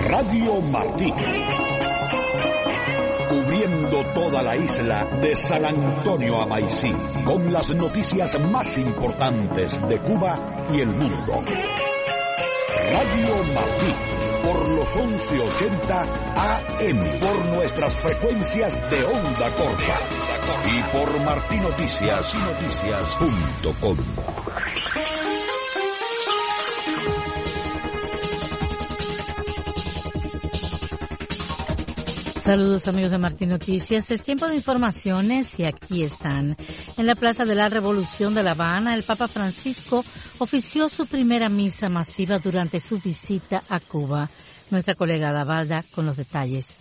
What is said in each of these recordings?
Radio Martí. Cubriendo toda la isla de San Antonio a Maicí, con las noticias más importantes de Cuba y el mundo. Radio Martí, por los 1180 AM, por nuestras frecuencias de onda corta y por martinoticias.com. Saludos amigos de Martín Noticias, es tiempo de informaciones y aquí están. En la Plaza de la Revolución de La Habana, el Papa Francisco ofició su primera misa masiva durante su visita a Cuba. Nuestra colega Davalda con los detalles.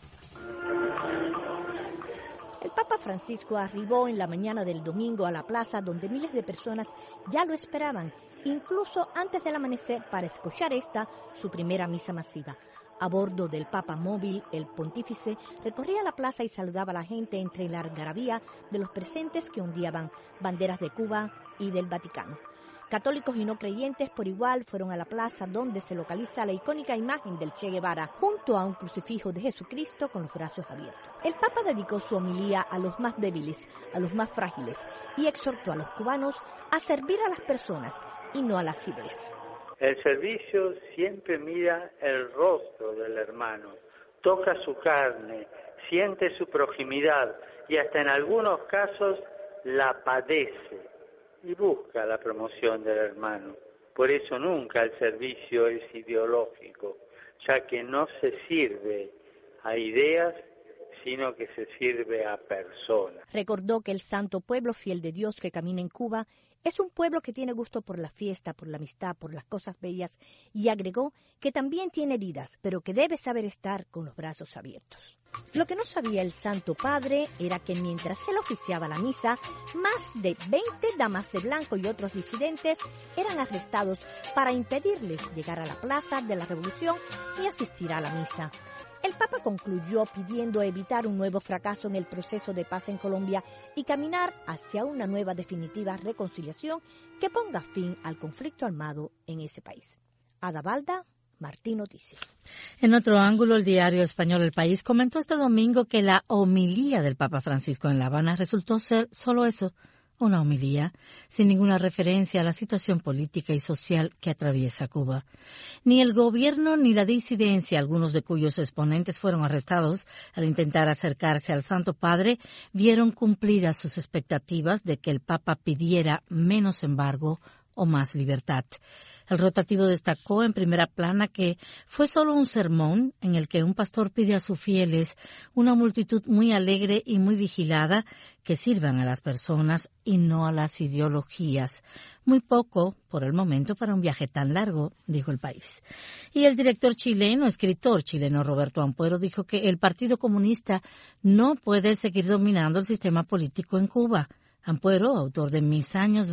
El Papa Francisco arribó en la mañana del domingo a la plaza donde miles de personas ya lo esperaban, incluso antes del amanecer para escuchar su primera misa masiva. A bordo del Papa Móvil, el pontífice recorría la plaza y saludaba a la gente entre la algarabía de los presentes que ondeaban banderas de Cuba y del Vaticano. Católicos y no creyentes por igual fueron a la plaza donde se localiza la icónica imagen del Che Guevara junto a un crucifijo de Jesucristo con los brazos abiertos. El Papa dedicó su homilía a los más débiles, a los más frágiles y exhortó a los cubanos a servir a las personas y no a las ideas. El servicio siempre mira el rostro del hermano, toca su carne, siente su proximidad y hasta en algunos casos la padece y busca la promoción del hermano. Por eso nunca el servicio es ideológico, ya que no se sirve a ideas, sino que se sirve a personas. Recordó que el santo pueblo fiel de Dios que camina en Cuba es un pueblo que tiene gusto por la fiesta, por la amistad, por las cosas bellas, y agregó que también tiene heridas, pero que debe saber estar con los brazos abiertos. Lo que no sabía el Santo Padre era que mientras él oficiaba la misa, más de 20 damas de blanco y otros disidentes eran arrestados para impedirles llegar a la Plaza de la Revolución y asistir a la misa. El Papa concluyó pidiendo evitar un nuevo fracaso en el proceso de paz en Colombia y caminar hacia una nueva definitiva reconciliación que ponga fin al conflicto armado en ese país. Adavalda, Martín Noticias. En otro ángulo, el diario español El País comentó este domingo que la homilía del Papa Francisco en La Habana resultó ser solo eso, una homilía, sin ninguna referencia a la situación política y social que atraviesa Cuba. Ni el gobierno ni la disidencia, algunos de cuyos exponentes fueron arrestados al intentar acercarse al Santo Padre, vieron cumplidas sus expectativas de que el Papa pidiera menos embargo o más libertad. El rotativo destacó en primera plana que fue solo un sermón en el que un pastor pide a sus fieles, una multitud muy alegre y muy vigilada, que sirvan a las personas y no a las ideologías. Muy poco, por el momento, para un viaje tan largo, dijo El País. Y el escritor chileno Roberto Ampuero dijo que el Partido Comunista no puede seguir dominando el sistema político en Cuba. Ampuero, autor de Mis años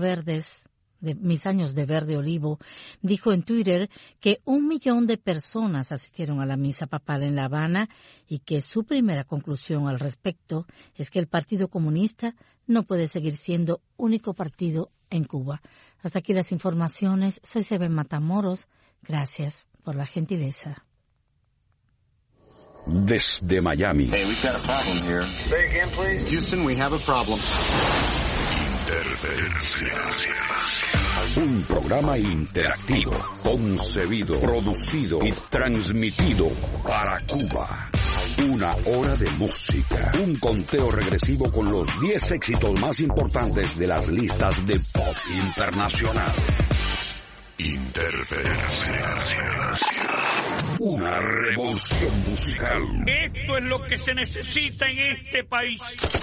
de verde olivo, dijo en Twitter que 1 millón de personas asistieron a la misa papal en La Habana y que su primera conclusión al respecto es que el Partido Comunista no puede seguir siendo único partido en Cuba. Hasta aquí las informaciones. Soy Seben Matamoros. Gracias por la gentileza. Desde Miami. Hey, we've got a problem here. Say again, please. Houston, we have a problem. Un programa interactivo, concebido, producido y transmitido para Cuba. 1 hora de música, un conteo regresivo con los 10 éxitos más importantes de las listas de pop internacional. Interferencia. Una revolución musical. Esto es lo que se necesita en este país.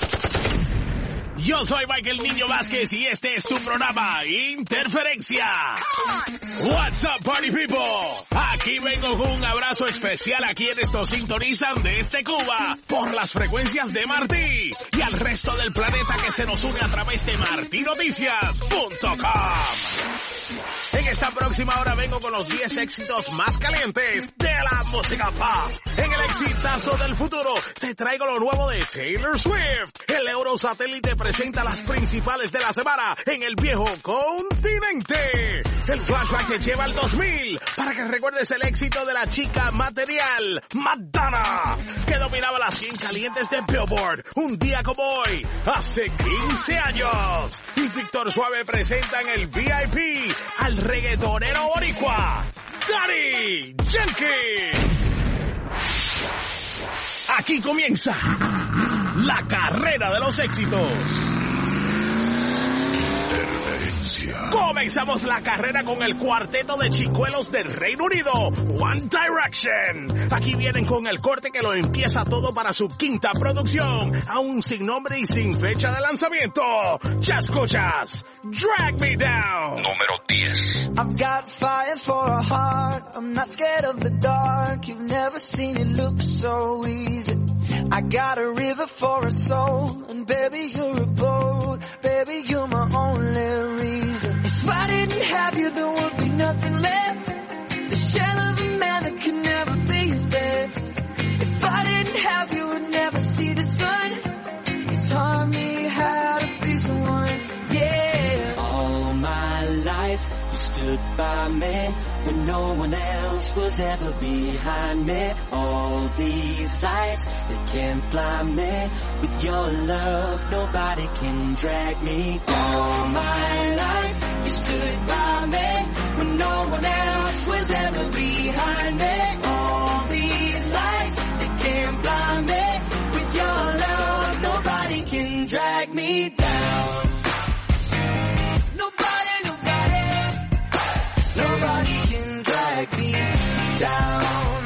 Yo soy Michael Niño Vázquez y este es tu programa Interferencia. What's up, party people? Aquí vengo con un abrazo especial a quienes nos sintonizan desde Cuba por las frecuencias de Martí y al resto del planeta que se nos une a través de martinoticias.com. En esta próxima hora vengo con los 10 éxitos más calientes de la música pop. En el exitazo del futuro te traigo lo nuevo de Taylor Swift. El Eurosatélite presenta las principales de la semana en el viejo continente. El flashback te lleva al 2000 para que recuerdes es el éxito de la chica material, Madonna, que dominaba las 100 calientes de Billboard un día como hoy, hace 15 años. Y Víctor Suave presenta en el VIP al reggaetonero boricua, Daddy Yankee. Aquí comienza la carrera de los éxitos. Comenzamos la carrera con el cuarteto de chicuelos del Reino Unido, One Direction. Aquí vienen con el corte que lo empieza todo para su quinta producción, aún sin nombre y sin fecha de lanzamiento. Ya escuchas, Drag Me Down. Número 10. I've got fire for a heart, I'm not scared of the dark, you've never seen it look so easy. I got a river for a soul, and baby you're a boat, baby you're my only reason. If I didn't have you there would be nothing left, the shell of a man that could never be his best. If I didn't have you would never see the sun, you taught me how to be someone, yeah. All my life you stood by me when no one else was ever behind me. All these lights, they can't blind me. With your love, nobody can drag me. All my life, you stood by me when no one else was ever behind me. All these lights, they can't blind me. With your love, nobody can drag me down. Nobody can drag me down.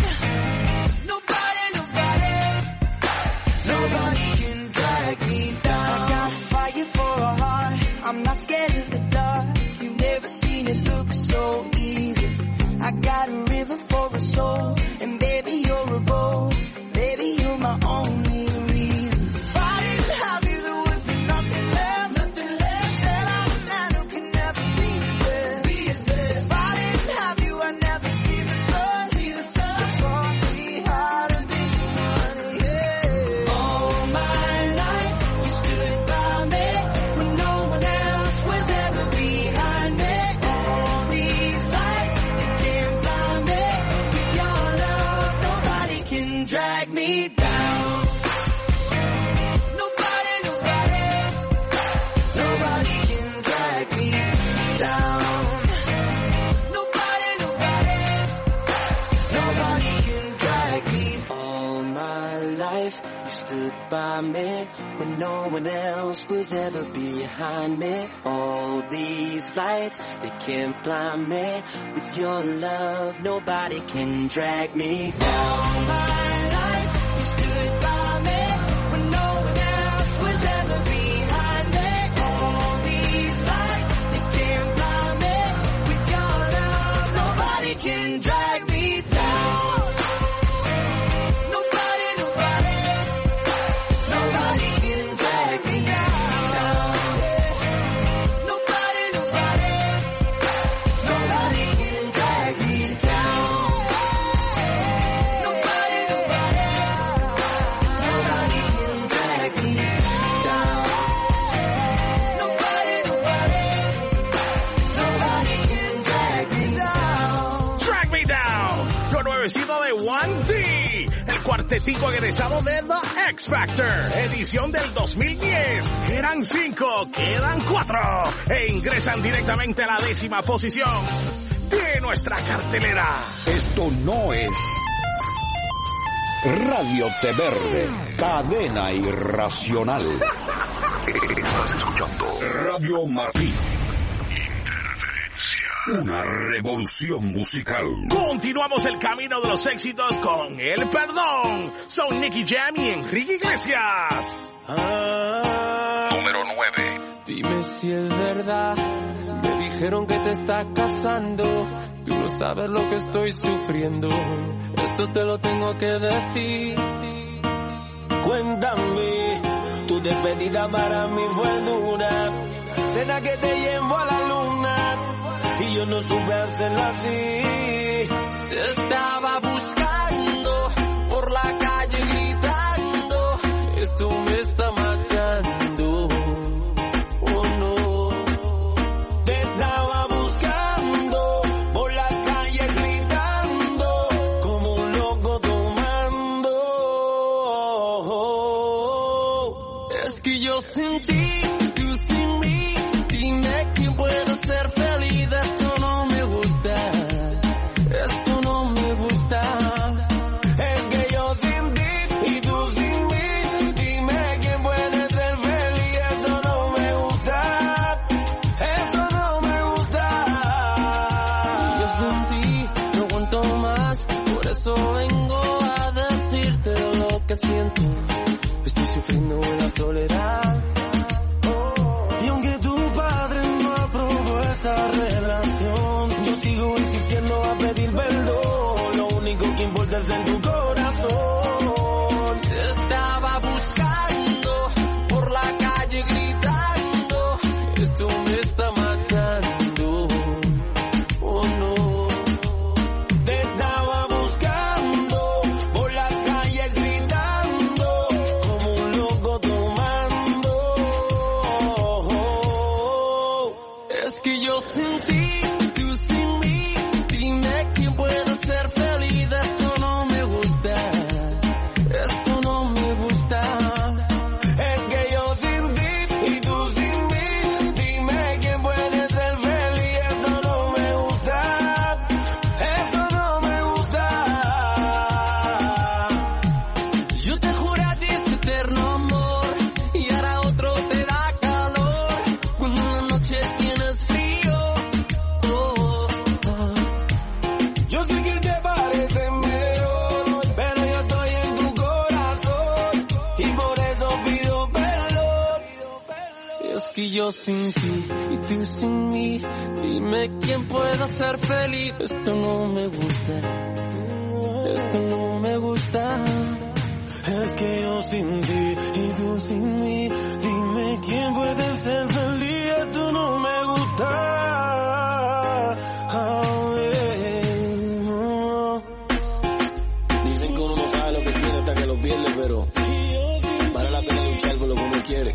Nobody can drag me down. I got fire for a heart, I'm not scared of the dark. You've never seen it look so easy. I got a river for a soul, and baby you're a boat, baby you're my only reason. If I didn't have you there would be nothing left, nothing left. Said I'm a man who can never be his best, be his best. If I didn't have you I'd never see the sun, see the sun. You taught me how to be someone, yeah. All my life you stood by me when no one else was ever behind me. All these lights, they can't blind me. With your love, nobody can drag me down. Nobody can drag me down. Nobody can drag me. All my life you stood by me when no one else was ever behind me. All these lights, they can't blind me. With your love, nobody can drag me down. All my life you stood by me when no one else was ever behind me. All these lights, they can't blind me. With your love, nobody can drag me down. Nobody can drag me down. Nobody can drag me down. Nobody can drag me down. Nobody can drag me down. Drag Me Down, lo nuevecito de One D, el cuartetico egresado de The X Factor, edición del 2010. Eran 5, quedan 4 e ingresan directamente a la 10ª posición de nuestra cartelera. Esto no es Radio Té Verde, cadena irracional. Estás escuchando Radio Martí. Una revolución musical. Continuamos el camino de los éxitos con El Perdón. Son Nicky Jam y Enrique Iglesias. número 9. Dime si es verdad, me dijeron que te estás casando. Tú no sabes lo que estoy sufriendo, esto te lo tengo que decir. Cuéntame, tu despedida para mí fue dura. Cena que te llevo a la luna y yo no supe hacerlo así. Te estaba buscando por la calle gritando, esto me está matando. Oh no. Te estaba buscando por la calle gritando. sin ti, tú sin mí. Dime quién puede ser feliz. Esto no me gusta. Esto no me gusta. Es que yo sin ti y tú sin mí. Dime quién puede ser feliz. Esto no me gusta. Esto no me gusta. Yo sin ti no aguanto más. Por eso vengo a decirte lo que siento. Estoy sufriendo en la soledad. Y aunque tu padre no aprobó esta relación, yo sigo insistiendo a pedir perdón. Lo único que importa es en tu corazón. Te estaba buscando por la calle gritando. Esto me está matando. Oh no. Te estaba buscando por las calles gritando, como un loco tomando. Es que yo sin ti, tú sin mí. Dime quién puede ser feliz. Esto no me gusta. Esto no me gusta. Es que yo sin ti y tú sin mí. Dime quién puede ser feliz. Esto no me gusta. Esto no me gusta. Yo te juré a ti este eterno amor y ahora otro te da calor cuando en la noche tienes frío. Oh, oh. Yo sé que te parece mejor, pero yo estoy en tu corazón y por eso pido perdón. Es que yo sin ti y tú sin mí. Dime quién pueda ser feliz. Esto no me gusta. Esto no me gusta. Es que yo sin ti y tú sin mí. Dime quién puede ser feliz. Esto no me gusta. Oh, yeah. Dicen que uno no sabe lo que tiene hasta que lo pierde, pero vale la pena luchar por lo que uno quiere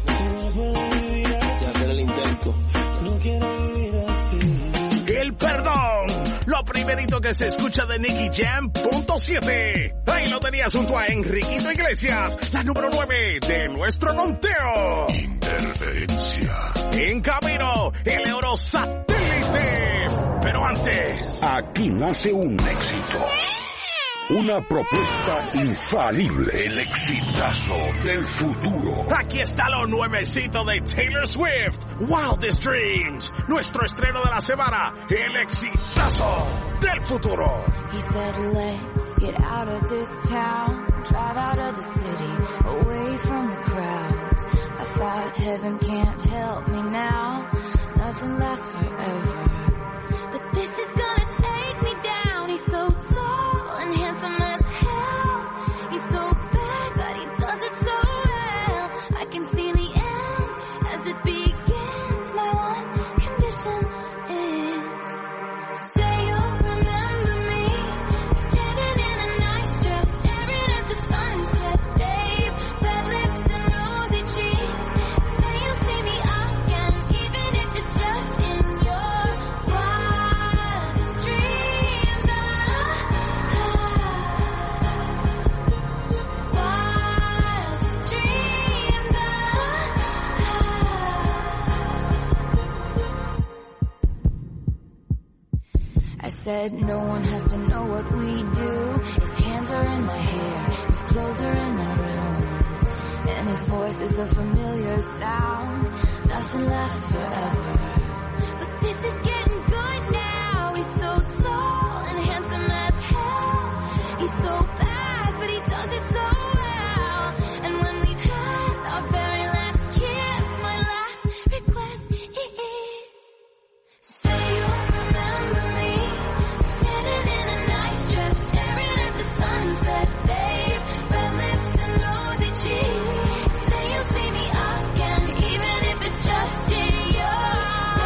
y hacer el intento. No quiero vivir así. El perdón. Lo primerito que se escucha de Nicky Jam, punto 7. Ahí lo tenías junto a Enriquito Iglesias, la número 9 de nuestro conteo. Interferencia. En camino, el Euro Satélite. Pero antes, Aquí nace un éxito. Una propuesta infalible. El exitazo del futuro. aquí está lo nuevecito de Taylor Swift, Wildest Dreams. Nuestro estreno de la semana, el exitazo del futuro. He said, let's get out of this town, drive out of the city, away from the crowds. I thought heaven can't help me now, nothing lasts forever. But this is gonna take me down. He's so tall and handsome as hell. He's so bad, but he does it so well. I can see the end as it begins. My one condition is, say you'll remember me, standing in a nice dress, staring at the sunset, babe. Red lips and rosy cheeks. Say you'll see me again, even if it's just in your wildest dreams. Wildest dreams. I said no one has to know what we do. His hands are in my hair, his clothes are in my room, and his voice is a familiar sound. Nothing lasts forever, but this is getting good now. He's so tall and handsome as hell. He's so bad, but he does it so well. And when we've had our very last kiss, my last request is, say you'll remember me, standing in a nice dress, staring at the sunset, babe. Red lips and rosy cheeks. Say you'll see me again, even if it's just in your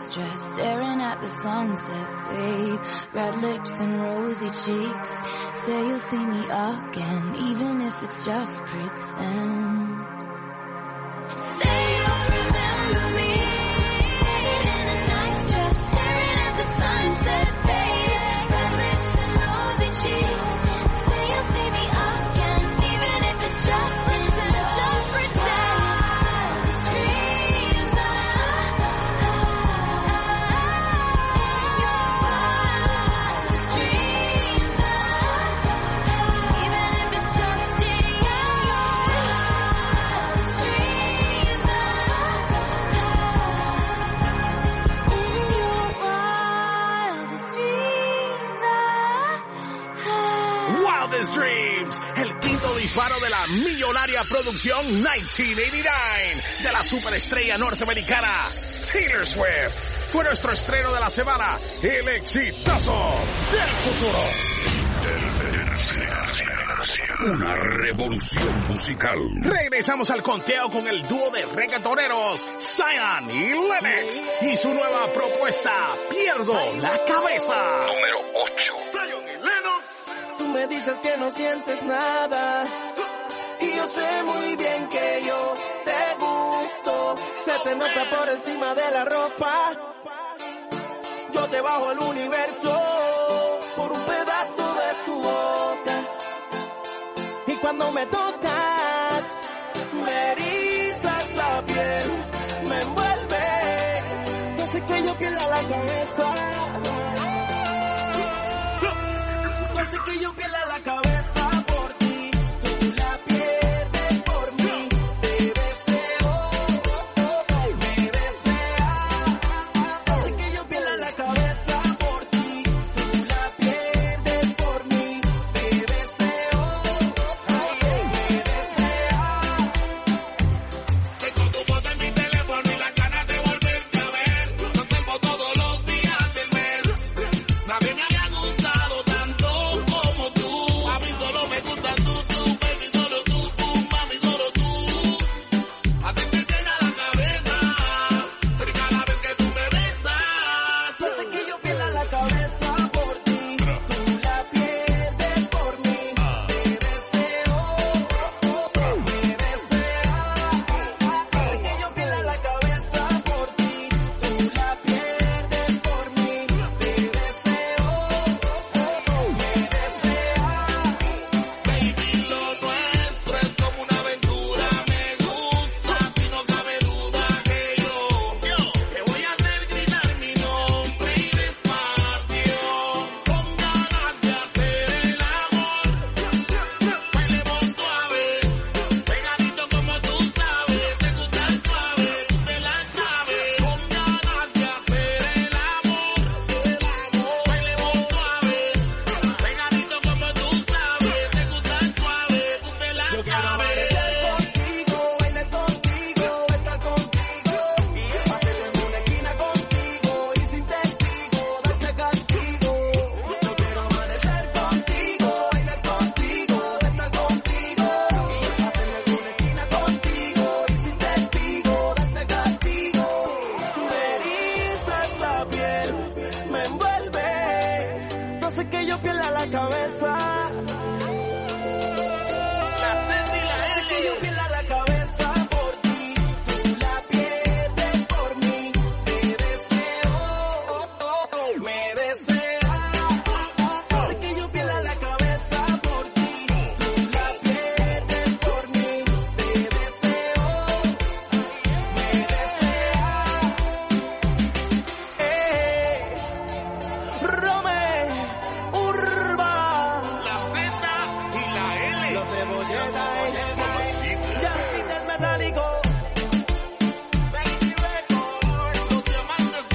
nice dress, staring at the sunset, babe. Red lips and rosy cheeks. Say you'll see me again, even if it's just pretend. Say you'll remember me in a nice dress, staring at the sunset, babe. Red lips and rosy cheeks. Say you'll see me again, even if it's just pretend. Just pretend. Dreams even if it's just in your Wildest Dreams, el quinto disparo de la millonaria producción 1989 de la superestrella norteamericana Taylor Swift. Fue nuestro estreno de la semana, el exitazo del futuro. Una revolución musical. Regresamos al conteo con el dúo de reggaetoneros Zion y Lennox y su nueva propuesta, Pierdo la Cabeza. Número 8. Tú me dices que no sientes nada y yo sé muy bien que yo te gusto. Se te nota por encima de la ropa. Yo te bajo el universo por un pedazo de tu boca. Y cuando me tocas, me erizas la piel, me envuelve. Yo sé que yo pierda la cabeza. Yo sé que yo pierda la cabeza por ti. Tú la pierdes por mí. Te deseo, me deseas. Yo sé que yo pierda la cabeza por ti. Tú la pierdes por mí. Te deseo, me deseas. Tengo tu voz en mi teléfono y las ganas de volverte a ver. Lo observo todos los días del mes. Nadie me había gustado tanto como tú. A mí solo me gustas tú, baby, solo tú, mami, solo tú. Haces que pierda la cabeza, pero cada vez que tú me besas. Yo sé que yo pierda la cabeza por ti. Tú la pierdes por mí. Te deseo, me deseas. Yo sé que yo pierda la cabeza por ti. Tú la pierdes por mí. Te deseo, me deseas. Baby, lo nuestro es como una aventura. Me gusta, si no cabe duda que yo te voy a hacer gritar mi nombre y despacio, con ganas de hacer el amor. Bailemos suave, pegadito como tú sabes. Te gusta el suave, tú te la sabes. Con ganas de hacer el amor. Bailemos suave, pegadito como tú sabes. Te gusta el suave, tú te la Yo quiero sabes. amanecer contigo, bailar contigo, estar contigo. Y pasar en una esquina contigo y sin testigo, darte castigo. Yo quiero amanecer contigo, bailar contigo, estar contigo. Y pasar en una esquina contigo y sin testigo, darte castigo. Me erizas la piel, me envuelve. No sé que yo pierda la cabeza. Sé que yo pierda la cabeza por ti. Tú la pierdes por mí. Te deseo, me deseas. Sé que yo pierda la cabeza por ti. Tú la pierdes por mí. Te deseo, me deseas. Rome, Urba, La Z y la L. los cebolletas, Yacita el metálico. Baby Records, Los diamantes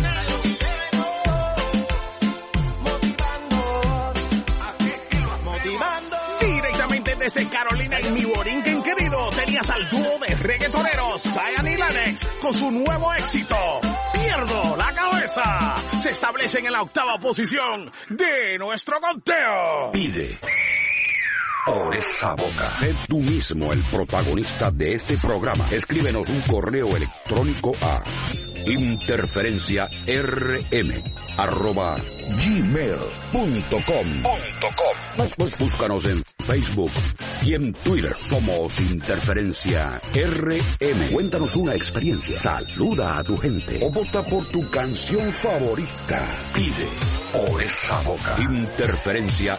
negros. motivando. Directamente desde Carolina y mi borinquen querido, tenías al dúo de reggaetoneros Zion y Lennox con su nuevo éxito, Pierdo la Cabeza. Se establecen en la 8ª posición de nuestro conteo. Pide por esa boca. Sé tú mismo el protagonista de este programa. Escríbenos un correo electrónico a interferenciarm@gmail.com. Búscanos en Facebook y en Twitter. Somos Interferencia RM. Cuéntanos una experiencia. Saluda a tu gente. O vota por tu canción favorita. Pide por esa boca. Interferencia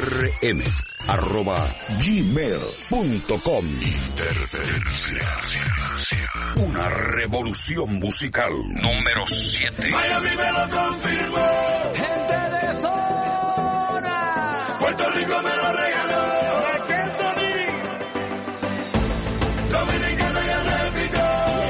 RM@gmail.com. Interferencia. Una revolución musical. Número 7. Miami me lo confirmó. Gente de zona. Puerto Rico me lo regaló. Dominicana ya repito.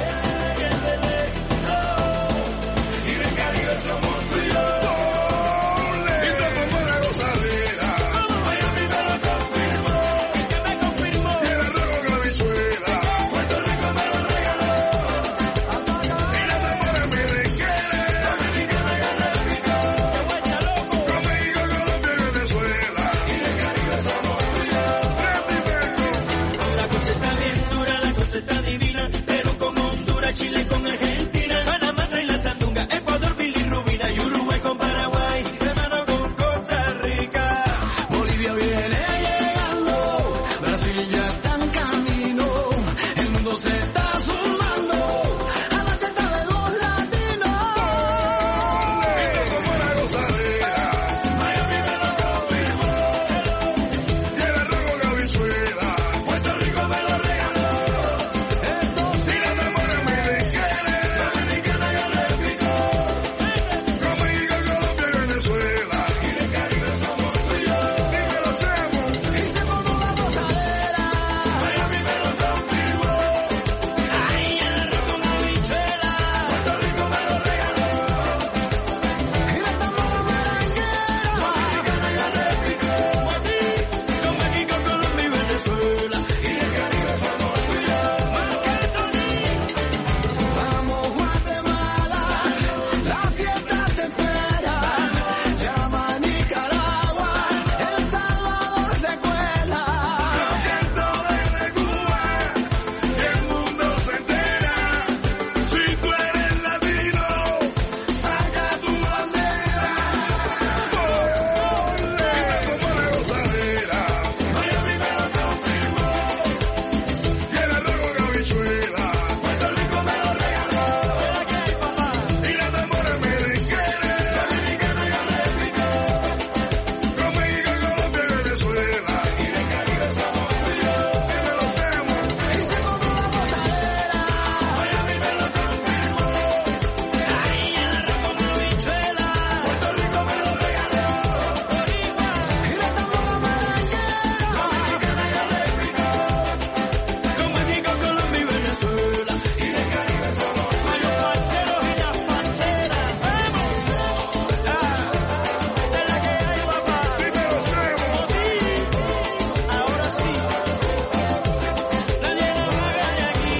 Y del Caribe somos tú y yo. Y somos buena gozadera. Miami me lo confirmó. ¿Qué me confirmó? Y el arroz con habichuela. Puerto Rico me lo regaló. Y las amores me requieren. Dominicana ya repito. Con México, Colombia y Venezuela. Y del Caribe somos tú y yo. La cosa está bien dura, la cosa está divina, pero con Honduras, Chile con Argentina, Panamá trae la sandunga, Ecuador, bilirrubina y Uruguay con Paraguay, hermano con Costa Rica. Bolivia viene llegando, Brasil ya está en camino, el mundo se está sumando a la fiesta de los latinos. Y somos buena gozadera. Miami me lo confirmó. Y el arroz con habichuela. Puerto Rico me lo regaló. Y las amores me requieren. Dominicana ya repito. Con México, Colombia y Venezuela. Y del Caribe somos tú y yo. Y me lo hacemos. Hicimos una gozadera, Miami me lo confirmó. ahí el arroz con habichuela, Puerto Rico me lo regaló. y la tambora merenguera, Dominicana ya repito. con México, Colombia y Venezuela. Y del Caribe somos tú y yo. Vamos Guatemala, la fiesta te espera. Llama a Nicaragua, El Salvador se cuela. Canto desde Cuba y el mundo se entera. Si tú eres latino, saca tu bandera. Y somos buena gozadera. Miami me lo confirmó. Y el arroz con habichuela. Puerto Rico me lo regaló. Y las amores me requieren. Dominicana ya repito. Con México, Colombia y Venezuela. Y del Caribe somos tú y yo. Y me lo hacemos. Hicimos una gozadera, Miami me lo confirmó. ahí el arroz con habichuela, Puerto Rico me lo regaló. y la tambora merenguera, Dominicana ya repito. con México, Colombia y Venezuela. Y del Caribe somos tú y Los parceros y las parceras, vamos. Esta es la que hay, papá. y me lo hacemos. Ahora sí. Nadie nos haga de aquí.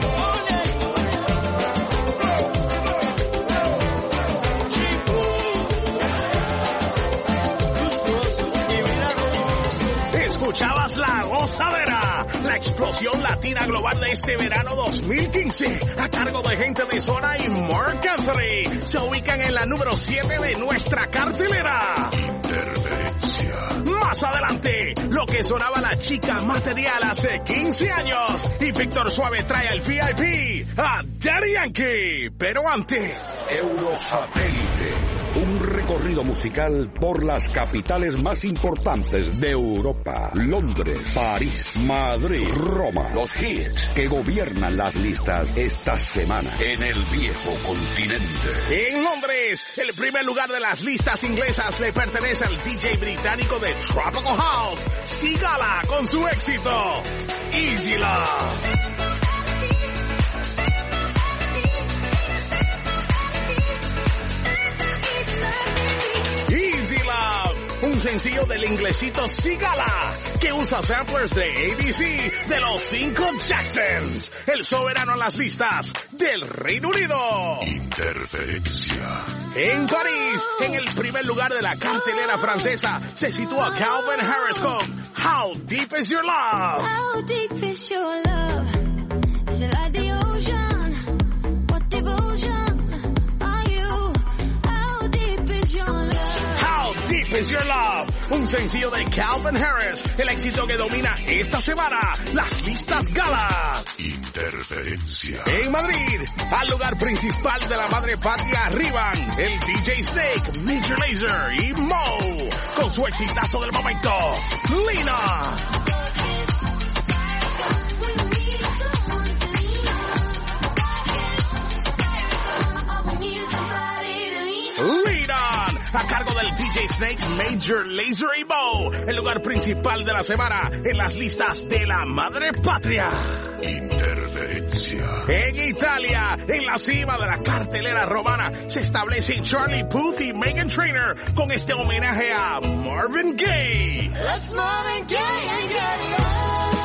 Escuchabas La Gozadera, la explosión latina global de este verano 2015, a cargo de Gente de Zona y Mark Anthony. Se ubican en la número 7 de nuestra cartelera. Interferencia. Más adelante, lo que sonaba la chica material hace 15 años. Y Víctor Suave trae al VIP a Daddy Yankee. Pero antes, Eurosatélite. Un recorrido musical por las capitales más importantes de Europa. Londres, París, Madrid, Roma. Los hits que gobiernan las listas esta semana en el viejo continente. en Londres, el primer lugar de las listas inglesas le pertenece al DJ británico de Tropical House, Sigala, con su éxito Easy Love. Easy Love, un sencillo del inglesito Sigala, que usa samplers de ABC de los 5 Jacksons, el soberano en las listas del Reino Unido. Interferencia. En París, en el primer lugar de la cartelera francesa, se sitúa Calvin Harris con How Deep Is Your Love. How deep is your love? Is it like the ocean? What devotion? Life is Your Love, un sencillo de Calvin Harris, el éxito que domina esta semana las listas galas. Interferencia. En Madrid, al lugar principal de la madre patria arriban el DJ Snake, Major Lazer y Mo, con su exitazo del momento, Lina. Lead On, a cargo del DJ Snake, Major Lazer y Mo, el lugar principal de la semana en las listas de la madre patria. Interferencia. En Italia, en la cima de la cartelera romana, se establecen Charlie Puth y Meghan Trainor con este homenaje a Marvin Gaye. Let's Marvin Gaye and get it on.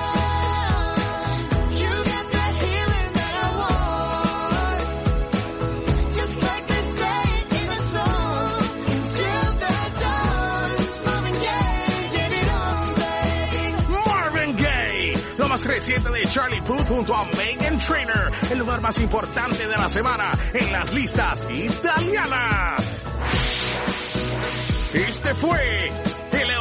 Más reciente de Charlie Puth junto a Meghan Trainor, el lugar más importante de la semana en las listas italianas. Este fue el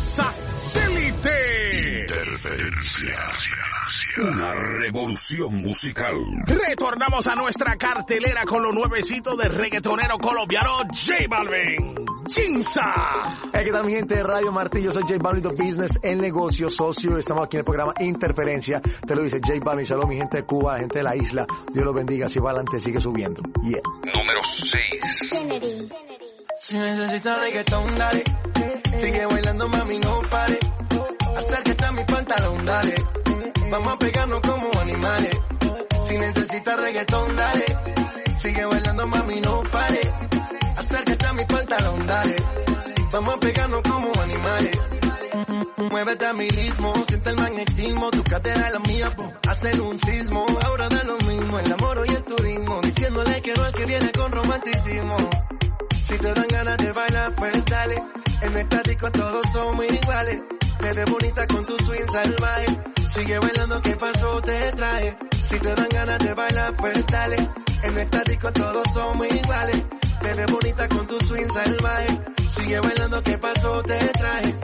Eurosatélite. Interferencia. Una revolución musical. Retornamos a nuestra cartelera con lo nuevecito del reggaetonero colombiano J Balvin. Chinza. ¿Qué tal mi gente de Radio Martillo? Soy J Balvin, The Business, el negocio socio. Estamos aquí en el programa Interferencia. Te lo dice J Balvin. Saludos mi gente de Cuba, gente de la isla. Dios los bendiga. Si va adelante, sigue subiendo. Yeah. Número 6. Kennedy. Si necesitas reggaetón, dale. Sigue bailando, mami, no pare. Acércate a mi pantalón, dale. Vamos a pegarnos como animales. Si necesitas reggaetón, dale. Sigue bailando, mami, no pare. Acércate a mi pantalón, dale. Vamos a pegarnos como animales. Muévete a mi ritmo, siente el magnetismo. Tu cadera es la mía, hacen un sismo. Ahora da lo mismo, el amor y el turismo. Diciéndole que no es que viene con romanticismo. Si te dan ganas de bailar, pues dale. En el estático todos somos iguales. Te ves bonita con tu swing salvaje. Sigue bailando, ¿qué pasó? Te traje. Si te dan ganas de bailar, pues dale. En el estático todos somos iguales. Te ves bonita con tu swing salvaje. Sigue bailando, ¿qué pasó? Te traje.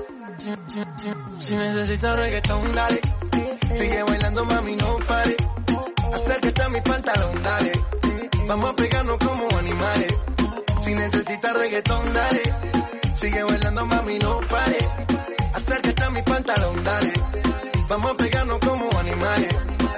Si necesitas reggaetón, dale. Sigue bailando, mami, no pare. Acércate a mi pantalón, dale. Vamos a pegarnos como animales. Si necesitas reggaetón, dale. Sigue bailando, mami, no pare. Acércate a mi pantalón, dale. Vamos a pegarnos como animales.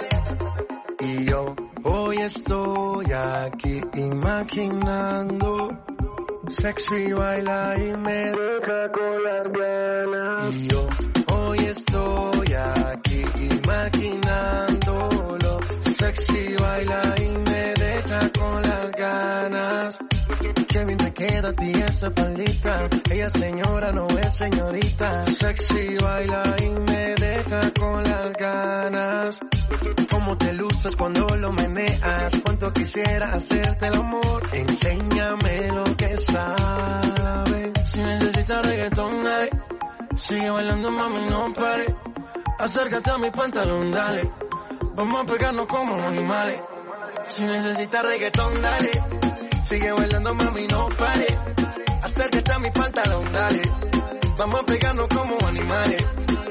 Y yo hoy estoy aquí imaginando. Sexy baila y me deja con las ganas. Y yo hoy estoy aquí imaginándolo. Sexy baila y me deja con las ganas. Qué bien te queda a ti esa faldita. Ella señora no es señorita. Sexy baila y me deja con las ganas. Cómo te luces cuando lo meneas. Cuánto quisiera hacerte el amor. Enséñame lo que sabes. Si necesitas reggaetón, dale. Sigue bailando, mami, no pare. Acércate a mi pantalón, dale. Vamos a pegarnos como animales. Si necesitas reggaetón, dale. Sigue bailando, mami, no pare. Acércate a mi pantalón, dale. Vamos a pegarnos como animales.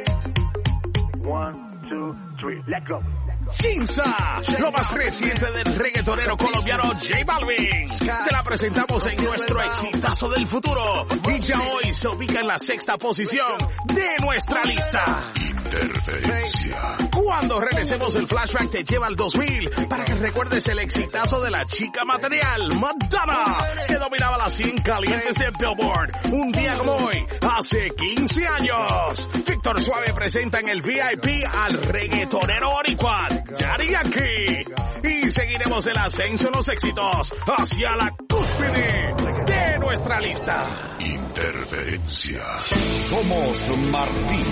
1, 2, 3, let's go. Chinza, lo más reciente del reggaetonero colombiano J Balvin. Te la presentamos en nuestro exitazo del futuro. Y ya hoy se ubica en la 6ª posición de nuestra lista. Interferencia. Cuando regresemos, el flashback te lleva al 2000 para que recuerdes el exitazo de la chica material, Madonna, que dominaba las 100 calientes de Billboard. Un día como hoy, hace 15 años. Víctor Suave presenta en el VIP al reggaetonero boricua, Daddy Yankee. Y seguiremos el ascenso en los éxitos hacia la cúspide de nuestra lista. Interferencia. Somos Martín.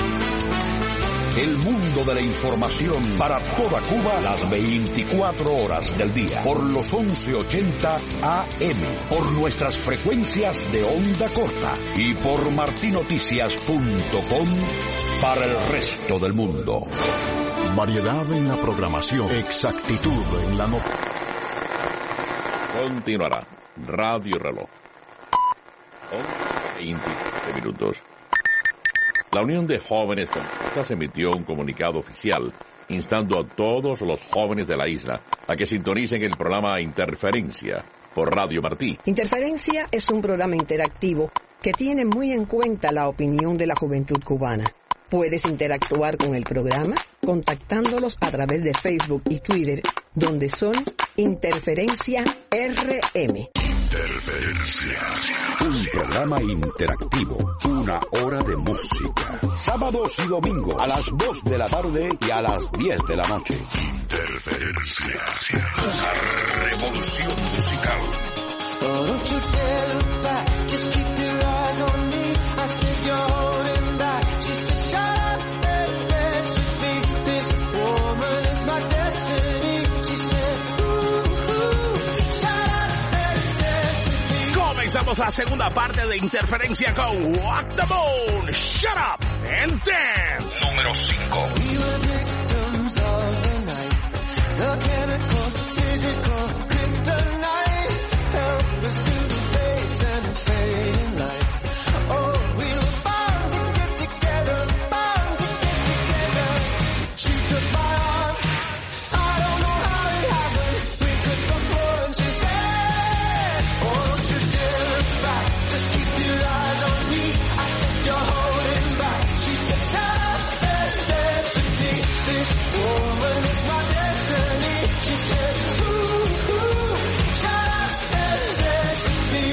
El mundo de la información para toda Cuba las 24 horas del día. Por los 1180 AM. Por nuestras frecuencias de onda corta. Y por martinoticias.com para el resto del mundo. Variedad en la programación. Exactitud en la nota. Continuará Radio Reloj. 27 minutos. La Unión de Jóvenes Feministas emitió un comunicado oficial instando a todos los jóvenes de la isla a que sintonicen el programa Interferencia por Radio Martí. Interferencia es un programa interactivo que tiene muy en cuenta la opinión de la juventud cubana. Puedes interactuar con el programa contactándolos a través de Facebook y Twitter, donde son Interferencia RM. Interferencia. Un programa interactivo, una hora de música. Sábados y domingos a las 2 de la tarde y a las 10 de la noche. Interferencia. Una revolución musical. Oh, don't you dare look back, just keep your eyes on me. I said you're holding back. She said shut up and dance with me. This woman is my destiny. She said shut up and dance with me. Comenzamos la segunda parte de Interferencia con Walk the Moon, Shut Up and Dance. Número 5. We were victims of the night. The chemical, physical, kryptonite. Helpless to the face and the fading light. Oh, we were bound to get together, bound to get together. She took my arm, I don't know how it happened. We took the floor and she said, oh, don't you dare look back, just keep your eyes on me. I said, you're holding back. She said, shut up and dance with me. This woman is my destiny. She said, ooh, ooh, shut up and dance with me.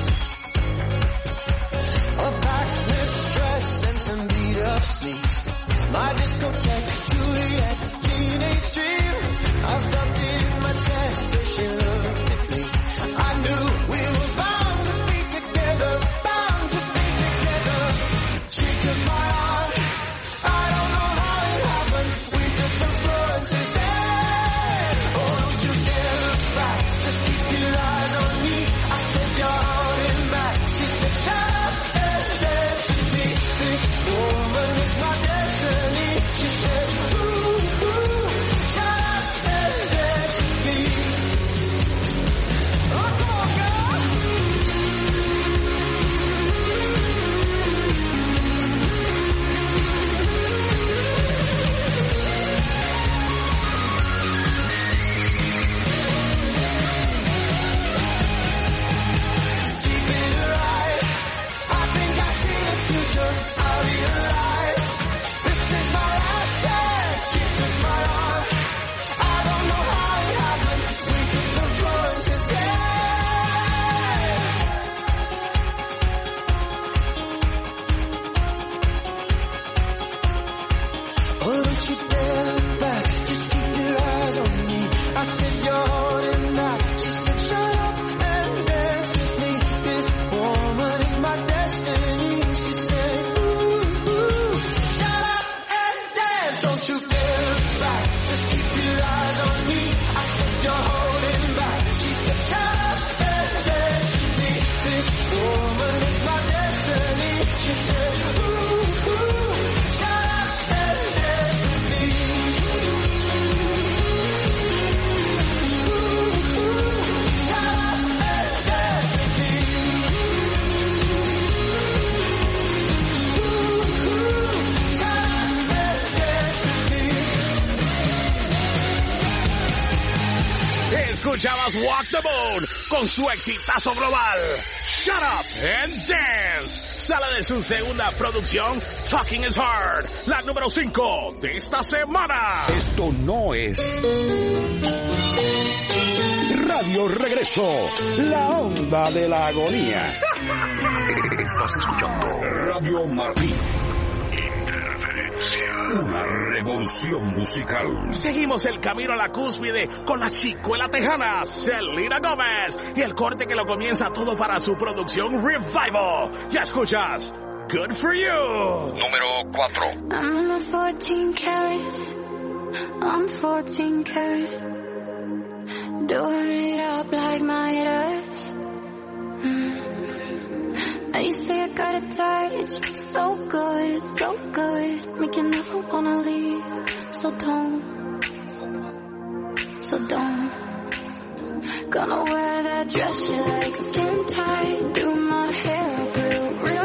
A backless dress and some beat up sneaks. My discotheque, Juliet, teenage dream. I felt it in my chest as she looked at me. I knew we were bound to be together, bound to be together. She took my arm, I don't know how it happened. We took the floor and she said, oh, don't you dare look back, just keep your eyes on me. I said, you're holding back. She said, shut up and dance with me. This woman is my destiny. She said, ooh, ooh, shut up and dance with me. Oh, come on, girl. Deep in her eyes, I think I see the future. I realize this is my last chance. She took my arm, I don't know how it happened. We took the floor and she said, oh, don't you dare look back, just keep your eyes on me. I said, you're holding back. She said, shut up and dance with me. This woman is my destiny. She said, ooh, ooh, shut up and dance. Don't you dare look back, just keep your eyes on me. I said, you're holding back. She said, shut up and dance with me. This woman is my destiny. She said, ooh, ooh, shut up and dance with me. Ooh, ooh, shut up and dance with me. Ooh, ooh, shut up and dance with me. Escuchabas Walk the Moon con su exitazo global, Shut Up and Dance. Sale de su segunda producción, Talking is Hard, la número 5 de esta semana. Esto no es Radio Regreso, la onda de la agonía. Estás escuchando Radio Martí. Una revolución musical. Seguimos el camino a la cúspide con la chicuela tejana Selena Gómez y el corte que lo comienza todo para su producción Revival. Ya escuchas Good For You. Número 4. I'm in a 14 carats. I'm 14 carat. Doing it up like Midas. You say I got it tight, it's so good, make you never wanna leave. So don't. Gonna wear that dress you like, skin tight, do my hair up real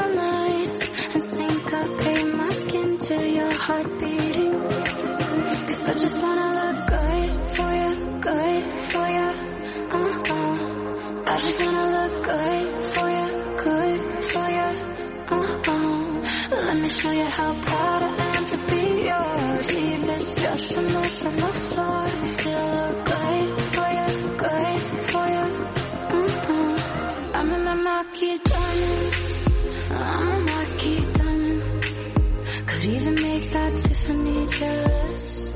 Let me show you how proud I am to be yours. Leave this just a mess on the floor. I still look good for you, good for you. I'm in my marquee diamonds. I'm a marquee diamond. Could even make that Tiffany jealous.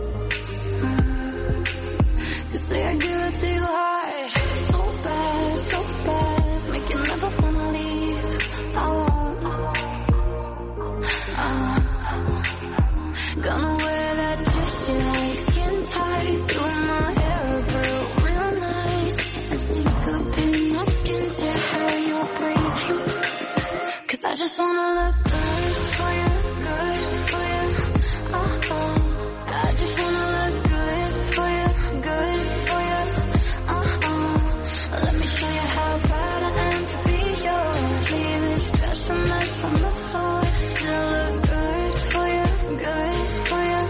You say I give it to you hard. So bad, make you never wanna leave. I won't. Gonna wear that dress you like, skin tight, through my hair real, real nice, and sink up in my skin to how you're breathing. 'Cause I just wanna look good for you, good for you. I just wanna look good for you, good for you. Let me show you how proud I am to be yours. Leave this dress a mess on the floor. Still look good for you, good for you.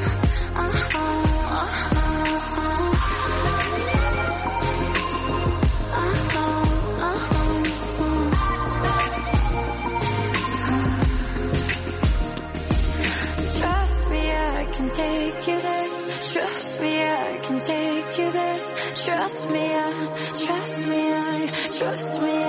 Trust me, I can take you there. Trust me, I can take you there. Trust me, trust me, trust me,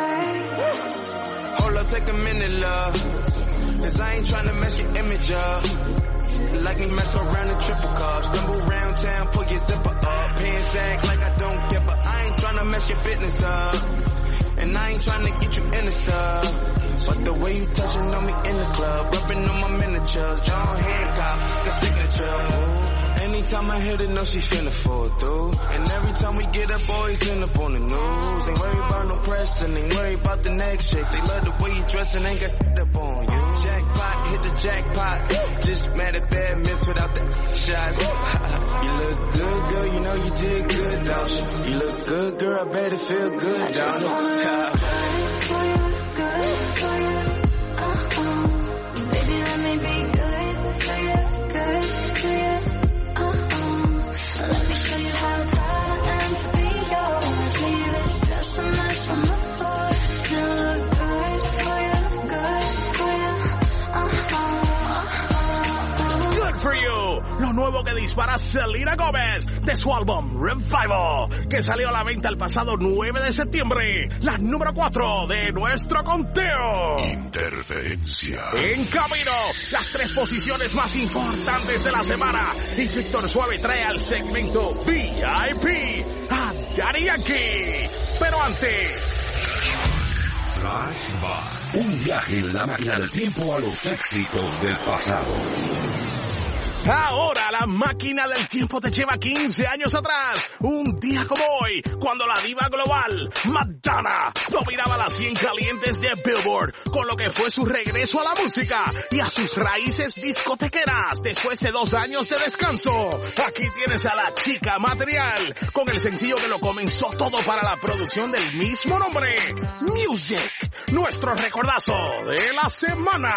Hold up, take a minute, love. 'Cause I ain't tryna mess your image up. Like me mess around and triple cup. Stumble around town, pull your zipper up. Pants act like I don't give a. I ain't tryna mess your business up. And I ain't tryna get you in the stuff. But the way you touching on me in the club, rubbing on my miniatures, John Hancock, the signature. Anytime I hit it, know she finna fall through. And every time we get up, boys end up on the news. Ain't worried about no press and ain't worried about the next chick. They love the way you dress and ain't got up on you. Jackpot, hit the jackpot. Just mad at bad miss without the shots. You look good, girl, you know you did good, don't you? You look good, girl, I bet it feel good, don't it? good for you. Baby, let me be good for you, good for you. Let me show you how proud I am to be yours. Leave this dress a mess on the floor. Still look good for you, good for you. Good for you. Lo nuevo que dispara Selena Gómez de su álbum Revival, que salió a la venta el pasado 9 de septiembre. La número 4 de nuestro conteo. Interferencia. En camino, las 3 posiciones más importantes de la semana. Y Víctor Suave trae al segmento VIP a Daddy Yankee. Pero antes... Flashback. Un viaje en la máquina del tiempo a los éxitos del pasado. Ahora la máquina del tiempo te lleva 15 años atrás, un día como hoy, cuando la diva global, Madonna, dominaba las 100 calientes de Billboard, con lo que fue su regreso a la música y a sus raíces discotequeras después de 2 años de descanso. Aquí tienes a la chica material, con el sencillo que lo comenzó todo para la producción del mismo nombre, Music, nuestro recordazo de la semana.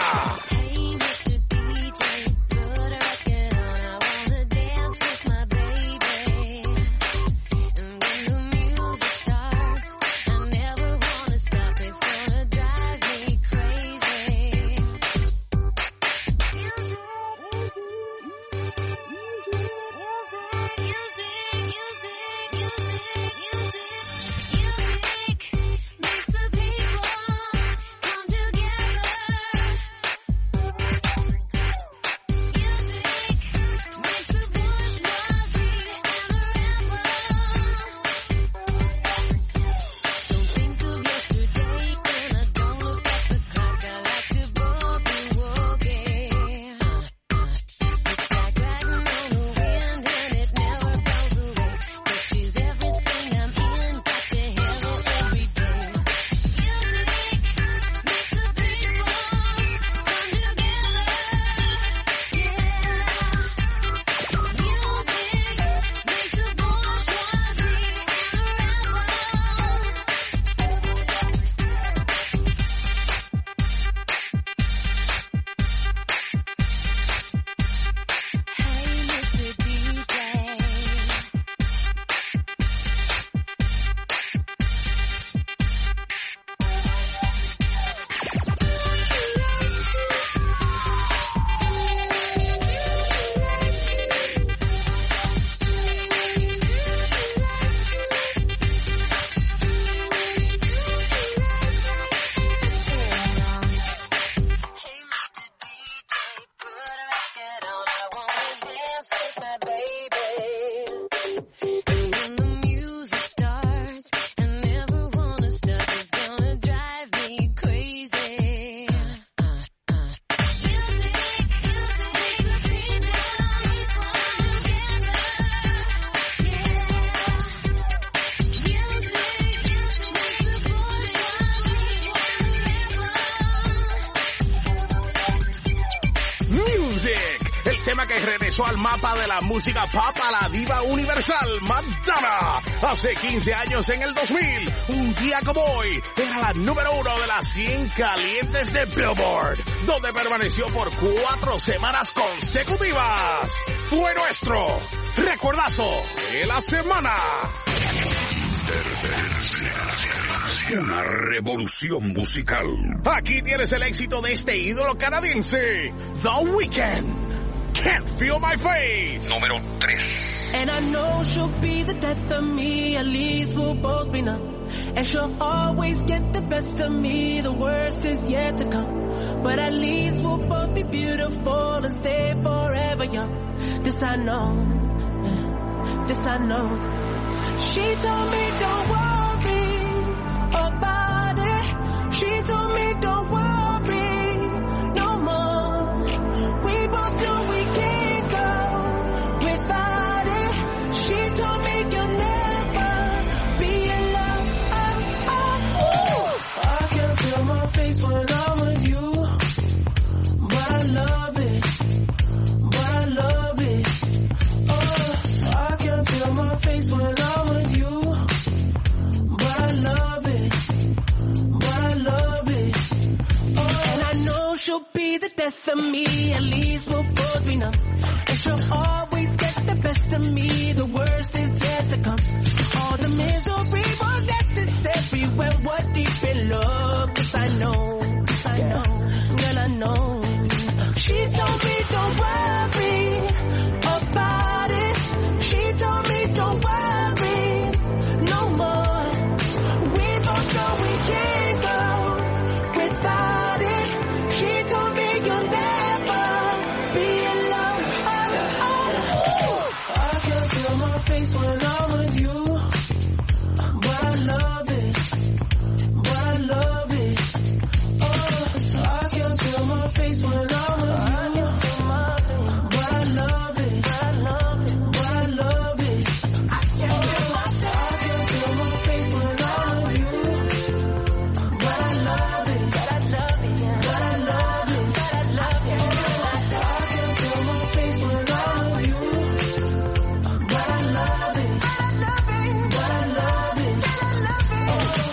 tema que regresó al mapa de la música pop a la diva universal Madonna. Hace 15 años, en el 2000, un día como hoy, era la número 1 de las 100 calientes de Billboard, donde permaneció por 4 semanas consecutivas. Fue nuestro recordazo de la semana. Una revolución musical. Aquí tienes el éxito de este ídolo canadiense, The Weeknd. Can't Feel My Face. Número 3. And I know she'll be the death of me, at least we'll both be numb. And she'll always get the best of me, the worst is yet to come. But at least we'll both be beautiful and stay forever young. This I know, this I know. She told me don't worry about it. She told me don't worry no more. We both know we can't go without it. She told me you'll never be alone. I can feel my face when I'm with you, but I love it, but I love it. Oh, I can feel my face when I'm with you, but I love it, but I love it. Oh, and I know she'll be the death of me, at least we'll both be numb. And she'll always get the best of me, the worst is yet to come. All the misery was necessary when we're deep in love. Yes, I know, girl, I know. She told me don't worry about it. She told me don't worry no more. We both know we can't go without it. She told me you'll never be alone. I can feel my face when I'm with you, but I love it, but I love it. Oh, I can feel my face when I'm with you, but I love it, but I love it, but I love it. I can feel my face when I'm with you, but I love it, but I love it, but I love it, but I love it. I can feel my face when I'm with you, but I love it, but I love it, but I love it, but I love it.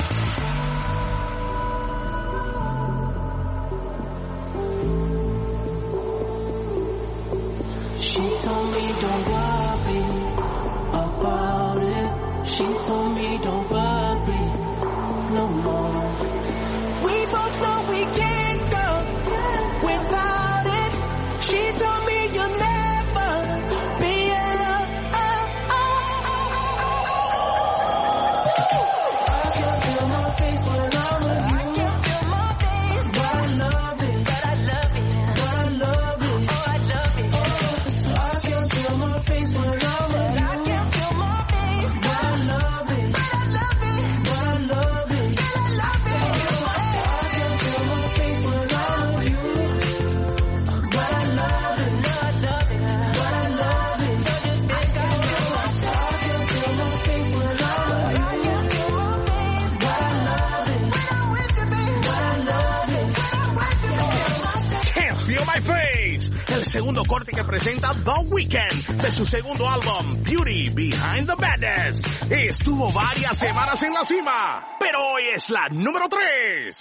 She told me don't worry about it. She told me don't worry no more. We both know we can't go without it. She told me you'll never be alone. I can feel my face when I'm with you. I can feel my face, but I love it, but I love it, but I love it. Oh, I love it. I can feel my face when I'm with you. I can feel my face, but I love it, but I love it, but I love it, but I love it. I can feel my face when I'm with you, but I love it, but I love it, but I love it. Don't you think I do? I can feel my face when I'm with you. I can feel my face, but I love it, when I'm with you, baby, but I love it, when I'm with you, baby. Can't Feel My Face, el segundo corte que presenta The Weeknd de su segundo álbum, Beauty Behind the Madness. Estuvo varias semanas en la cima, pero hoy es la número 3.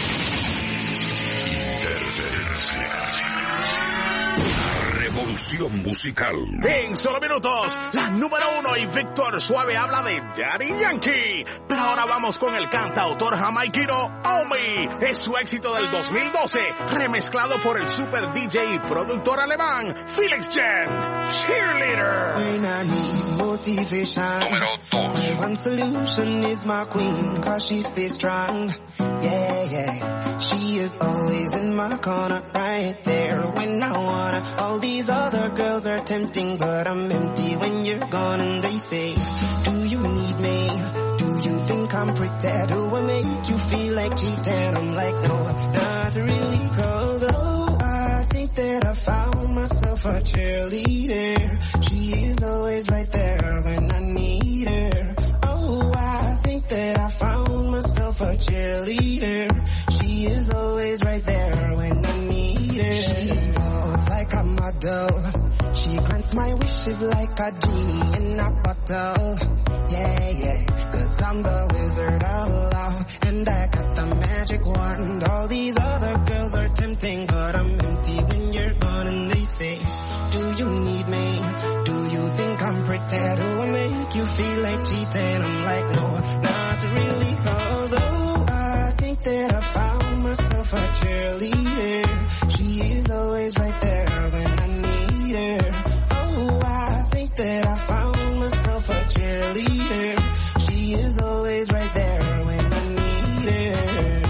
Revolución musical. En solo minutos, la número 1 y Víctor Suave habla de Daddy Yankee. Pero ahora vamos con el cantautor jamaiquino Omi. Es su éxito del 2012, remezclado por el super DJ y productor alemán Felix Jen. Cheerleader. When I need motivation, Número 2. my one solution is my queen, cause she stays strong. Yeah, yeah. She is always in my corner, right there when I wanna. All these other girls are tempting, but I'm empty when you're gone. And they say, do you need me? Do you think I'm pretty? Do I make you feel like cheating? I'm like, no, not really, cause oh, I think that I found myself a cheerleader. She is always right there when I need her. Oh, I think that I found myself a cheerleader. She is always right there when I need her. She knows like a model, My wish is like a genie in a bottle. Yeah, yeah. 'Cause I'm the wizard of love, and I got the magic wand. All these other girls are tempting, but I'm empty when you're gone. And they say, do you need me? Do you think I'm pretty? Do I make you feel like cheating? I'm like, no, not really. 'Cause oh, I think that I found myself a cheerleader. She is always right there when I need her. Oh, I think that I found myself a cheerleader. She is always right there when I need her.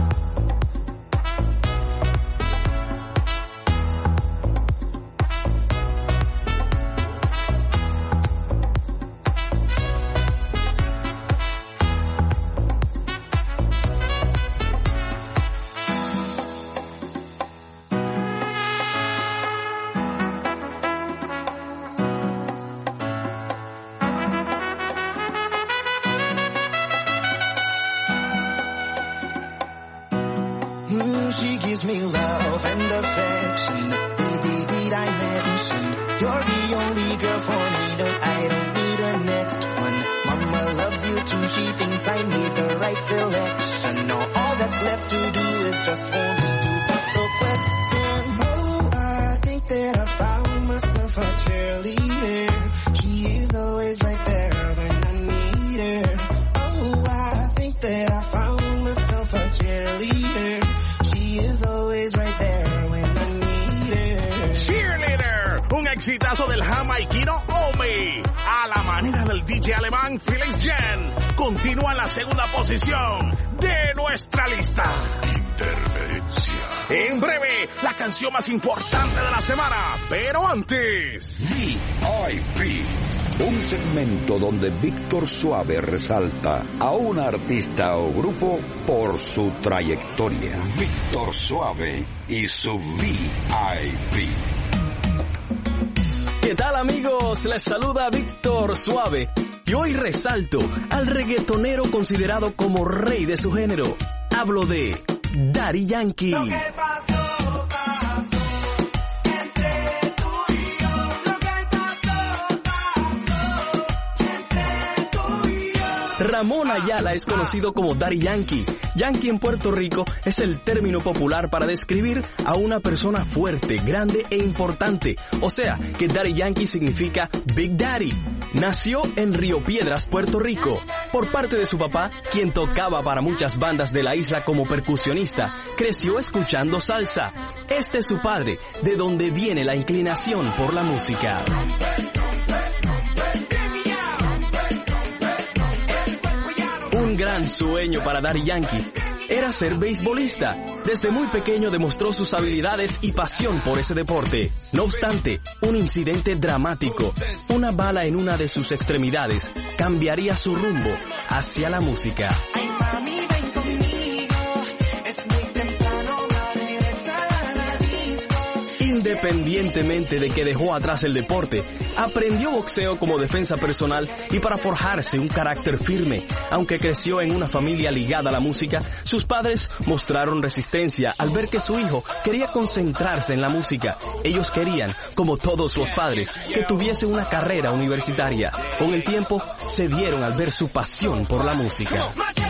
She gives me love and affection. Baby, did I mention you're the only girl for me? No, I don't need a next one. Mama loves you too. She thinks I made the right selection. Now all that's left to do is just for me to put the question. Oh, I think that I found myself a cheerleader. She is always right there when I need her. Oh, I think that I found myself a cheerleader. Is always right there when I need her. Cheerleader, un exitazo del jamaiquino Omi, a la manera del DJ alemán Felix Jen. Continúa en la segunda posición de nuestra lista. Interferencia. En breve, la canción más importante de la semana, pero antes... VIP. Un segmento donde Víctor Suave resalta a un artista o grupo por su trayectoria. Víctor Suave y su VIP. ¿Qué tal, amigos? Les saluda Víctor Suave. Y hoy resalto al reggaetonero considerado como rey de su género. Hablo de Daddy Yankee. Ramón Ayala es conocido como Daddy Yankee. Yankee en Puerto Rico es el término popular para describir a una persona fuerte, grande e importante. O sea, que Daddy Yankee significa Big Daddy. Nació en Río Piedras, Puerto Rico. Por parte de su papá, quien tocaba para muchas bandas de la isla como percusionista, creció escuchando salsa. Este es su padre, de donde viene la inclinación por la música. Un gran sueño para Daddy Yankee era ser beisbolista. Desde muy pequeño demostró sus habilidades y pasión por ese deporte. No obstante, un incidente dramático, una bala en una de sus extremidades, cambiaría su rumbo hacia la música. Independientemente de que dejó atrás el deporte, aprendió boxeo como defensa personal y para forjarse un carácter firme. Aunque creció en una familia ligada a la música, sus padres mostraron resistencia al ver que su hijo quería concentrarse en la música. Ellos querían, como todos los padres, que tuviese una carrera universitaria. Con el tiempo, se dieron al ver su pasión por la música.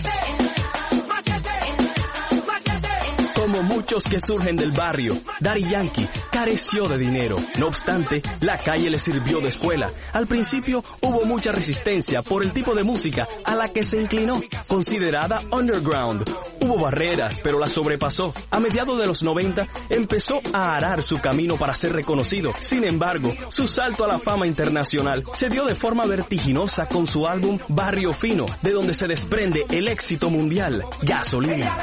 Como muchos que surgen del barrio, Daddy Yankee careció de dinero. No obstante, la calle le sirvió de escuela. Al principio hubo mucha resistencia por el tipo de música a la que se inclinó, considerada underground. Hubo barreras, pero las sobrepasó. A mediados de los 90, empezó a arar su camino para ser reconocido. Sin embargo, su salto a la fama internacional se dio de forma vertiginosa con su álbum Barrio Fino, de donde se desprende el éxito mundial, Gasolina.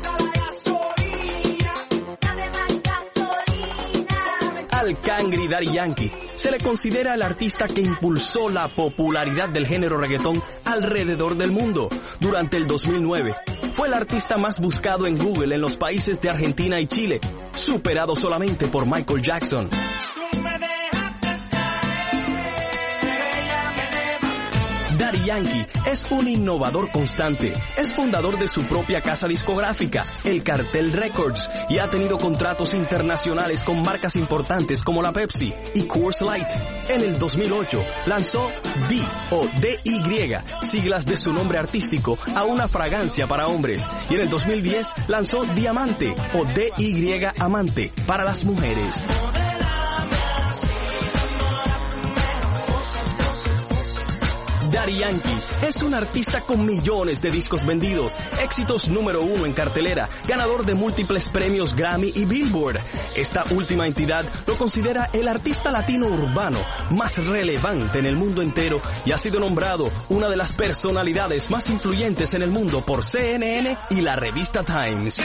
Al cangri Daddy Yankee se le considera el artista que impulsó la popularidad del género reggaetón alrededor del mundo. Durante el 2009, fue el artista más buscado en Google en los países de Argentina y Chile, superado solamente por Michael Jackson. Daddy Daddy Yankee es un innovador constante. Es fundador de su propia casa discográfica, el Cartel Records, y ha tenido contratos internacionales con marcas importantes como la Pepsi y Coors Light. En el 2008 lanzó D o DY, siglas de su nombre artístico, a una fragancia para hombres. Y en el 2010 lanzó Diamante o DY Amante para las mujeres. Daddy Yankee es un artista con millones de discos vendidos, éxitos número 1 en cartelera, ganador de múltiples premios Grammy y Billboard. Esta última entidad lo considera el artista latino urbano más relevante en el mundo entero y ha sido nombrado una de las personalidades más influyentes en el mundo por CNN y la revista Times.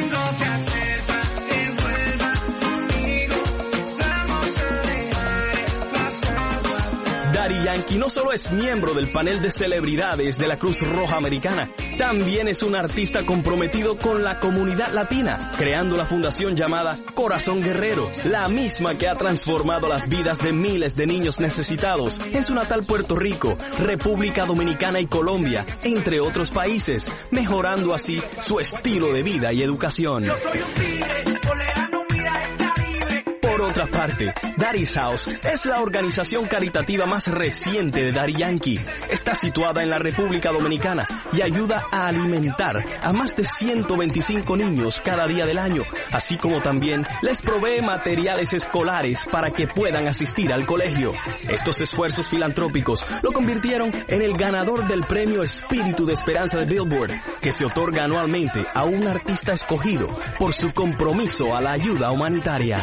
Daddy Yankee no solo es miembro del panel de celebridades de la Cruz Roja Americana, también es un artista comprometido con la comunidad latina, creando la fundación llamada Corazón Guerrero, la misma que ha transformado las vidas de miles de niños necesitados en su natal Puerto Rico, República Dominicana y Colombia, entre otros países, mejorando así su estilo de vida y educación. Por otra parte, Daddy's House es la organización caritativa más reciente de Daddy Yankee. Está situada en la República Dominicana y ayuda a alimentar a más de 125 niños cada día del año, así como también les provee materiales escolares para que puedan asistir al colegio. Estos esfuerzos filantrópicos lo convirtieron en el ganador del premio Espíritu de Esperanza de Billboard, que se otorga anualmente a un artista escogido por su compromiso a la ayuda humanitaria.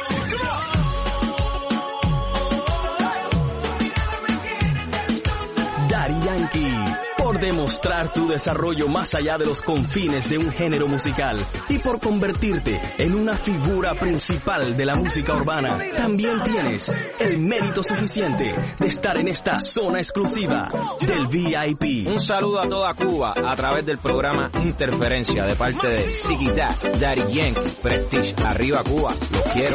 Daddy Yankee, por demostrar tu desarrollo más allá de los confines de un género musical y por convertirte en una figura principal de la música urbana, también tienes el mérito suficiente de estar en esta zona exclusiva del VIP. Un saludo a toda Cuba a través del programa Interferencia de parte de Ziggy Dad, Daddy Yankee, Prestige. Arriba Cuba, los quiero.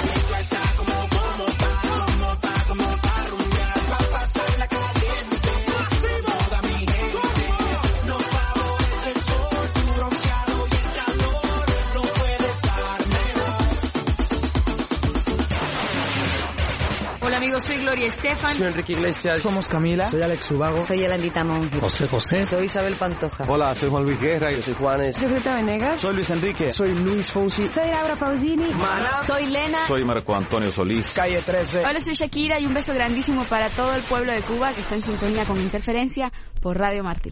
Soy Gloria Estefan. Soy Enrique Iglesias. Somos Camila. Soy Alex Ubago. Soy Yolandita Monge. José José. Soy Isabel Pantoja. Hola, soy Juan Luis Guerra. Yo soy Juanes. Soy Rita Venegas. Soy Luis Enrique. Soy Luis Fonsi. Soy Laura Pausini. Soy Lena. Soy Marco Antonio Solís. Calle 13. Hola, soy Shakira y un beso grandísimo para todo el pueblo de Cuba que está en sintonía con Interferencia por Radio Martí.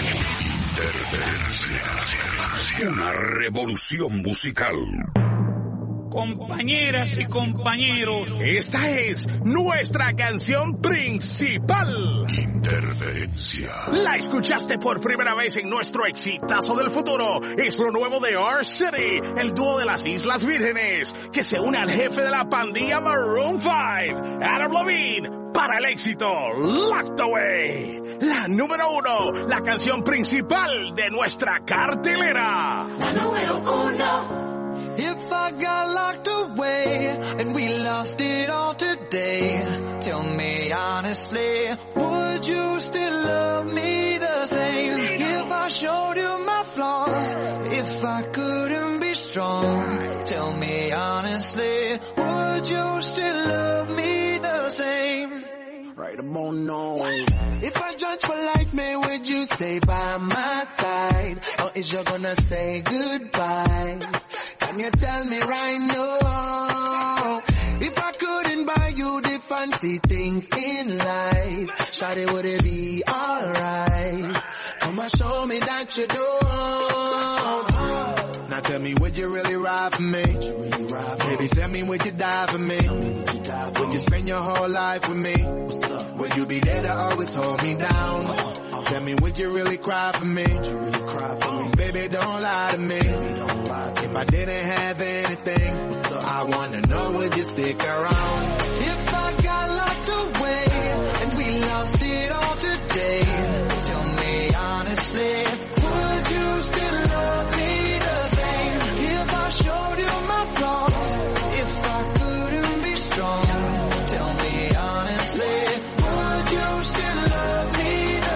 Interferencia. Una revolución musical. Compañeras y compañeros, esta es nuestra canción principal. Interferencia. La escuchaste por primera vez en nuestro exitazo del futuro. Es lo nuevo de R-City, el dúo de las Islas Vírgenes, que se une al jefe de la pandilla Maroon 5, Adam Levine, para el éxito Locked Away. La número 1, la canción principal de nuestra cartelera. La número 1. If I got locked away and we lost it all today, tell me honestly, would you still love me the same? If I showed you my flaws, if I couldn't be strong, tell me honestly, would you still love me the same? Right about now. If I judge for life, man, would you stay by my side? Or is you gonna say goodbye? Can you tell me right now? If I couldn't buy you the fancy things in life, shawty, would it be alright? Come and show me that you don't. Now tell me, would you really ride for me? Baby, tell me, would you die for me? Would you spend your whole life with me? Would you be there to always hold me down? Tell me, would you really cry for me? Baby, don't lie to me. If I didn't have anything, I wanna know, would you stick around? If I got locked away and we lost it all today, tell me honestly, would you still love me the same? If I showed you my flaws, if I couldn't be strong, tell me honestly, would you still love me the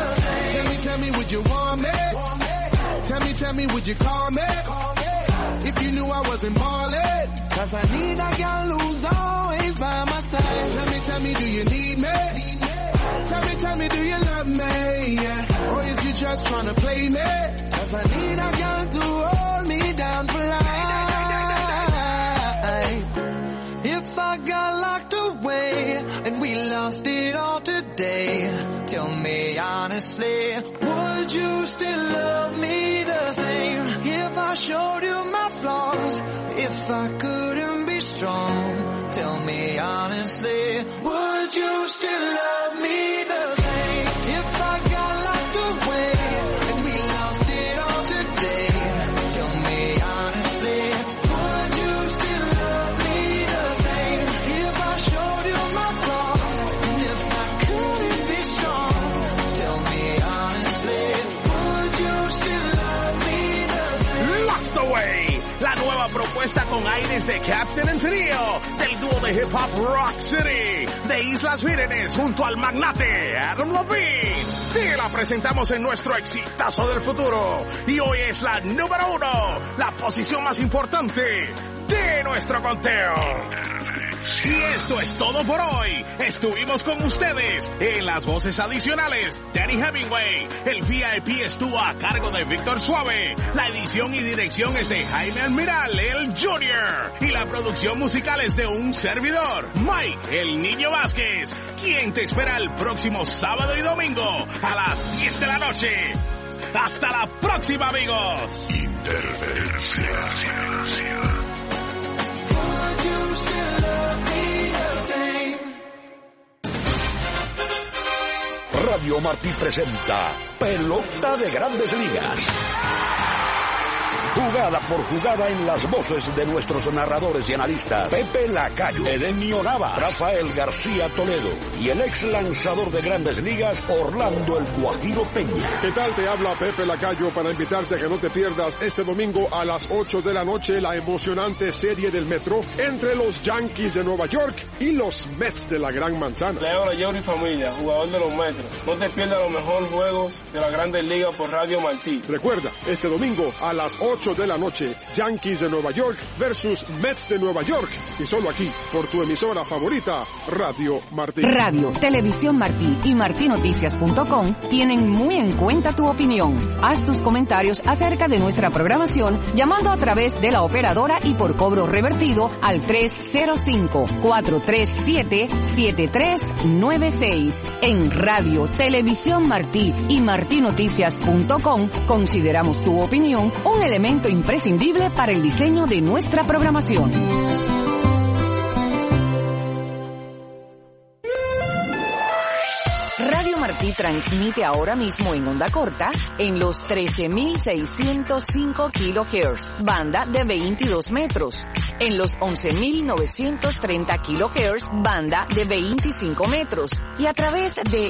me, would you call me? If you knew I wasn't ballin'. Cause I need a girl who's always by my side. Tell me, do you need me? Tell me, do you love me? Yeah. Or is you just tryna play me? Cause I need a girl to hold me down for life. If I got locked away and we lost it all today, tell me honestly, would you still love me the same? If I showed you my flaws, if I couldn't be strong, tell me honestly, would you still love me the same? If I got locked away and we lost it all today, tell me honestly, would you still love me the same? If I showed you my flaws and if I couldn't be strong, tell me honestly, would you still love me the same? Locked Away, la nueva propuesta con aires de Captain and Trio, del dúo de hip hop Rock City, de Islas Vírgenes junto al magnate Adam Levine. Te la presentamos en nuestro exitazo del futuro y hoy es la número 1, la posición más importante de nuestro conteo. Y esto es todo por hoy. Estuvimos con ustedes en las voces adicionales. Danny Hemingway. El VIP estuvo a cargo de Víctor Suave. La edición y dirección es de Jaime Almiral, el Junior. Y la producción musical es de un servidor, Mike, el Niño Vázquez, quien te espera el próximo sábado y domingo a las 10 de la noche. Hasta la próxima, amigos. Interferencia. Radio Martí presenta Pelota de Grandes Ligas. Jugada por jugada en las voces de nuestros narradores y analistas Pepe Lacayo, Edenio Nava, Rafael García Toledo y el ex lanzador de Grandes Ligas Orlando El Guajiro Peña. ¿Qué tal? Te habla Pepe Lacayo para invitarte a que no te pierdas este domingo a las 8 de la noche la emocionante serie del Metro entre los Yankees de Nueva York y los Mets de la Gran Manzana. Le habla Jerry Familia, jugador de los Metros. No te pierdas los mejores juegos de la Grandes Ligas por Radio Martí. Recuerda, este domingo a las 8 de la noche, Yankees de Nueva York versus Mets de Nueva York. Y solo aquí, por tu emisora favorita, Radio Martí. Radio, Televisión Martí y martinoticias.com tienen muy en cuenta tu opinión. Haz tus comentarios acerca de nuestra programación llamando a través de la operadora y por cobro revertido al 305-437-7396. En Radio, Televisión Martí y martinoticias.com consideramos tu opinión un elemento imprescindible para el diseño de nuestra programación. Radio Martí transmite ahora mismo en onda corta en los 13.605 kHz, banda de 22 metros, en los 11.930 kHz, banda de 25 metros, y a través de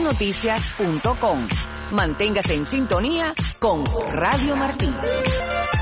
martinoticias.com. Manténgase en sintonía con Radio Martí.